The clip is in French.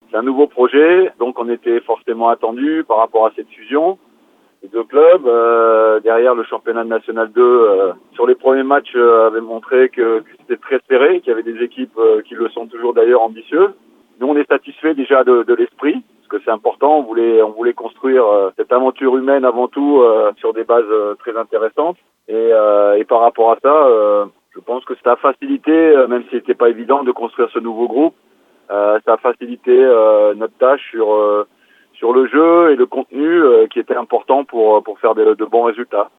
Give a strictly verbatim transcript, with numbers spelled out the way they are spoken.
c'est un nouveau projet, donc on était forcément attendu par rapport à cette fusion. Les deux clubs, euh, derrière le championnat national deux, euh, sur les premiers matchs, euh, avaient montré que, que c'était très serré, qu'il y avait des équipes euh, qui le sont toujours d'ailleurs ambitieuses. Nous, on est satisfait déjà de, de l'esprit, parce que c'est important. On voulait, on voulait construire euh, cette aventure humaine avant tout euh, sur des bases euh, très intéressantes. Et, euh, et par rapport à ça, euh, je pense que ça a facilité, euh, même si c'était pas évident de construire ce nouveau groupe, euh, ça a facilité euh, notre tâche sur euh, sur le jeu et le contenu euh, qui était important pour pour faire de, de bons résultats.